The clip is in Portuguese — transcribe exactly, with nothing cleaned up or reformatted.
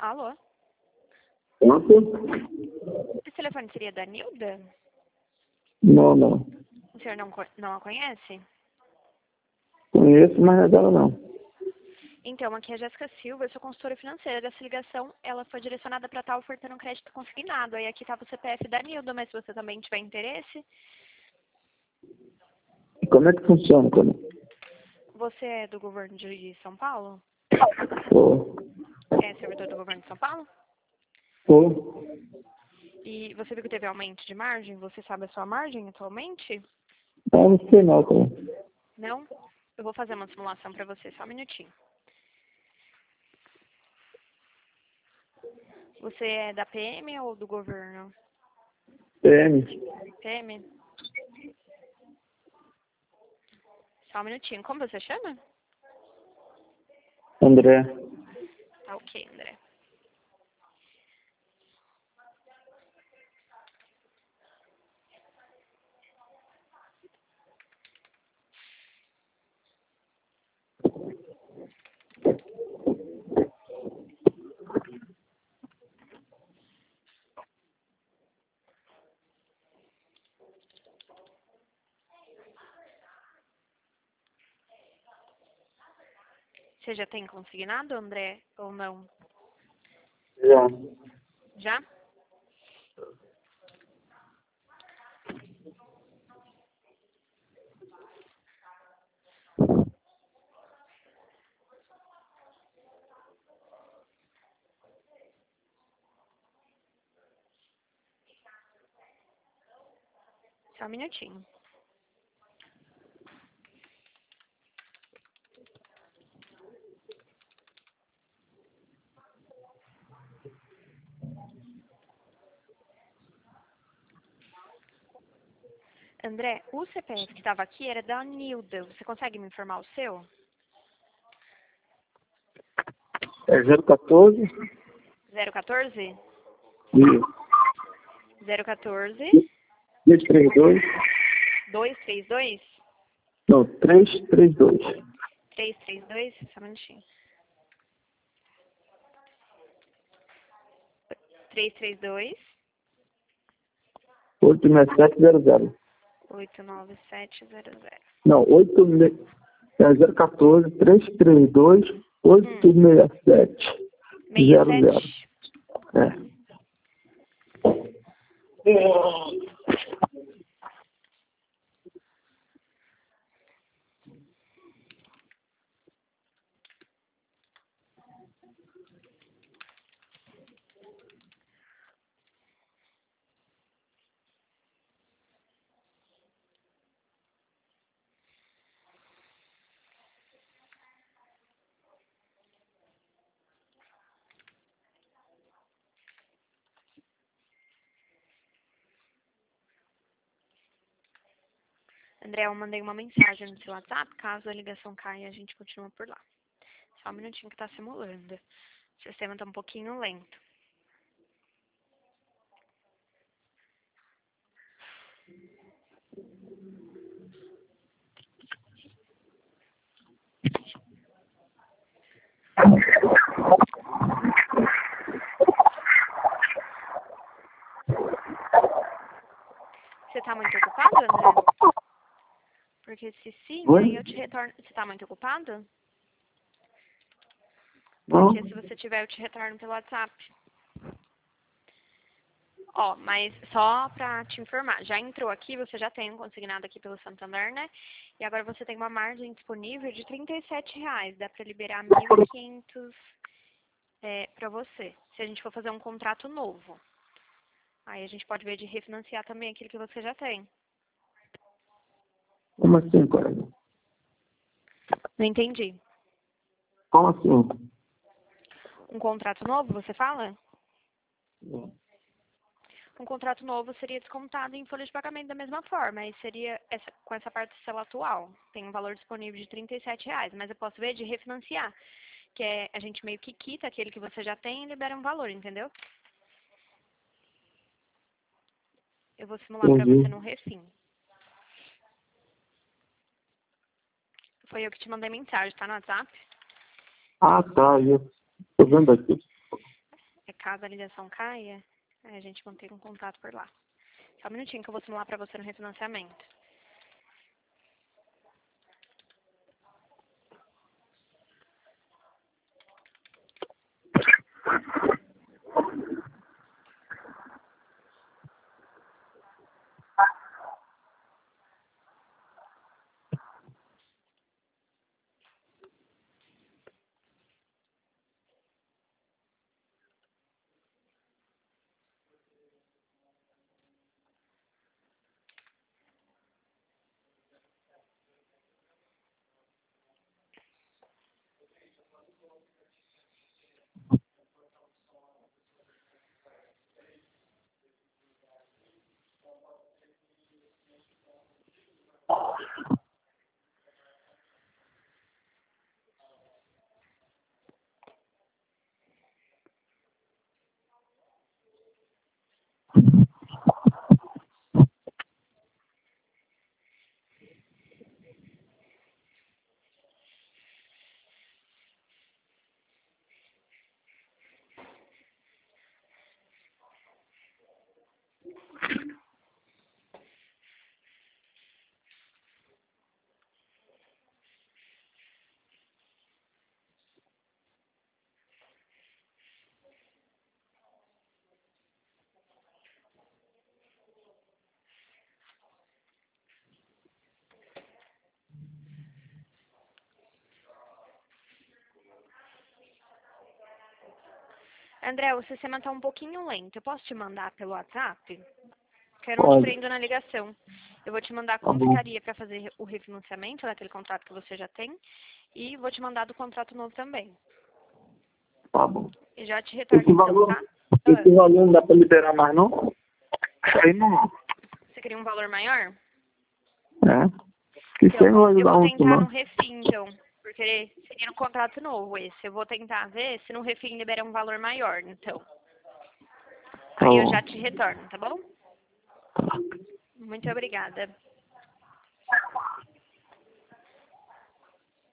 Alô? Quanto? Esse telefone seria da Nilda? Não, não. O senhor não, co- não a conhece? Conheço, mas não é dela não. Então, aqui é a Jéssica Silva, eu sou consultora financeira. Essa ligação, ela foi direcionada para estar ofertando um crédito consignado. Aí aqui estava o C P F da Nilda, mas se você também tiver interesse, E como é que funciona, cara? você é do governo de São Paulo? Pô, É servidor do governo de São Paulo? pô. E você viu que teve aumento de margem? Você sabe a sua margem atualmente? Ah, não sei não, cara. Não? Eu vou fazer uma simulação para você, só um minutinho. Você é da P M ou do governo? P M. P M? Só um minutinho. Como você chama? André. Tá ok, André. Você já tem consignado, André, ou não? Já. Já? Só um minutinho. André, o C P F que estava aqui era da Nilda. Você consegue me informar o seu? É zero quatorze. zero quatorze? E zero quatorze? dois três dois. dois três dois? Não, três três dois. três três dois? Só um minutinho. três três dois? oito seis sete zero zero. oito nove sete zero zero. Não, oito é zero quatorze, três três dois, oito seis sete zero zero. sessenta e sete? É. André, eu mandei uma mensagem no seu WhatsApp. Caso a ligação caia, a gente continua por lá. Só um minutinho que tá simulando. O sistema tá um pouquinho lento. Você tá muito ocupado, André? Porque se sim, Oi? aí eu te retorno. Você tá muito ocupado? Não? Porque se você tiver, eu te retorno pelo WhatsApp. Ó, mas só pra te informar, já entrou aqui, você já tem um consignado aqui pelo Santander, né? E agora você tem uma margem disponível de trinta e sete reais. Dá pra liberar mil e quinhentos é, pra você. Se a gente for fazer um contrato novo. Aí a gente pode ver de refinanciar também aquilo que você já tem. Como assim, colega? Não entendi. Como assim? Um contrato novo, você fala? Um contrato novo seria descontado em folha de pagamento da mesma forma. Aí seria essa, com essa parcela atual. Tem um valor disponível de trinta e sete reais. Mas eu posso ver de refinanciar. Que é a gente meio que quita aquele que você já tem e libera um valor, entendeu? Eu vou simular pra você Entendi. no refim. Foi eu que te mandei mensagem, tá no WhatsApp? Ah, tá. Eu tô vendo aqui. caso a ligação caia, a gente mantém um contato por lá. Só um minutinho que eu vou simular para você no refinanciamento. André, o sistema está um pouquinho lento. Eu posso te mandar pelo WhatsApp? Que eu não te Pode. prendo na ligação. Eu vou te mandar Tá como bom. ficaria para fazer o refinanciamento daquele contrato que você já tem. E vou te mandar do contrato novo também. Tá bom. E já te retorno Esse então, valor, tá? esse Ah, valor não dá pra liberar mais, não? Isso aí não. você queria um valor maior? É. Isso aí Então, não vai eu ajudar vou muito, tentar no não. refim, então. Porque seria no contrato novo esse. Eu vou tentar ver se no refim libera um valor maior, então. Tá Aí eu bom. já te retorno, tá bom? Muito obrigada.